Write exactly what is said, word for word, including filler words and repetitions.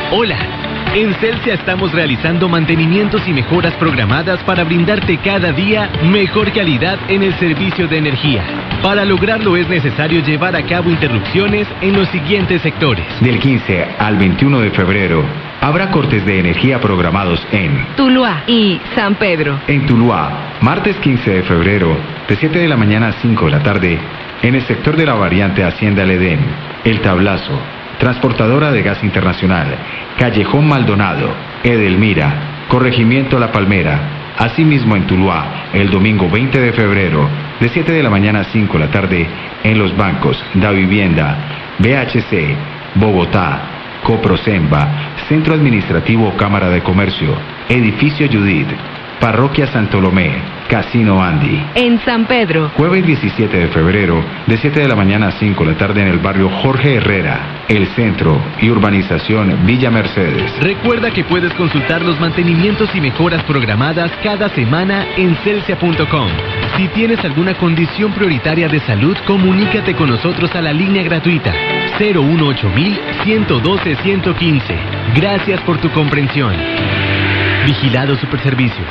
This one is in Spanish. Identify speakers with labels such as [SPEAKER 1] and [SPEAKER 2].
[SPEAKER 1] Hola, en Celsia estamos realizando mantenimientos y mejoras programadas para brindarte cada día mejor calidad en el servicio de energía. Para lograrlo es necesario llevar a cabo interrupciones en los siguientes sectores.
[SPEAKER 2] Del quince al veintiuno de febrero, habrá cortes de energía programados en
[SPEAKER 3] Tuluá y San Pedro.
[SPEAKER 2] En Tuluá, martes quince de febrero, de siete de la mañana a cinco de la tarde, en el sector de la variante Hacienda El Edén, El Tablazo, Transportadora de Gas Internacional, Callejón Maldonado, Edelmira, Corregimiento La Palmera. Asimismo en Tuluá, el domingo veinte de febrero, de siete de la mañana a cinco de la tarde, en los bancos Da Vivienda, B H C, Bogotá, Coprosemba, Centro Administrativo Cámara de Comercio, Edificio Judith, Parroquia Santolomé, Casino Andy.
[SPEAKER 3] En San Pedro,
[SPEAKER 2] Jueves diecisiete de febrero, de siete de la mañana a cinco de la tarde en el barrio Jorge Herrera, El Centro y Urbanización Villa Mercedes.
[SPEAKER 1] Recuerda que puedes consultar los mantenimientos y mejoras programadas cada semana en celsia punto com. Si tienes alguna condición prioritaria de salud, comunícate con nosotros a la línea gratuita cero uno ocho mil, ciento doce, ciento quince. Gracias por tu comprensión. Vigilado Superservicios.